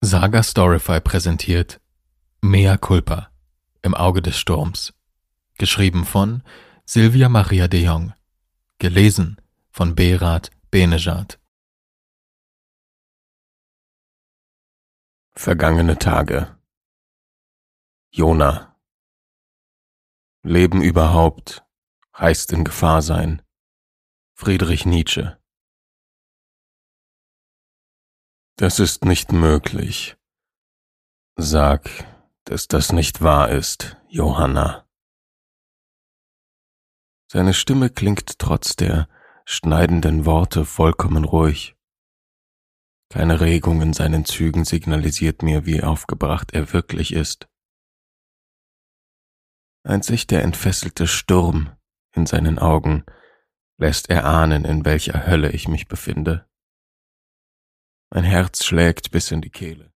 Saga Storify präsentiert Mea Culpa im Auge des Sturms. Geschrieben von Silvia Maria de Jong. Gelesen von Berat Benejad. Vergangene Tage. Jona. Leben überhaupt heißt in Gefahr sein. Friedrich Nietzsche. Das ist nicht möglich. Sag, dass das nicht wahr ist, Johanna. Seine Stimme klingt trotz der schneidenden Worte vollkommen ruhig. Keine Regung in seinen Zügen signalisiert mir, wie aufgebracht er wirklich ist. Einzig der entfesselte Sturm in seinen Augen lässt erahnen, in welcher Hölle ich mich befinde. Mein Herz schlägt bis in die Kehle.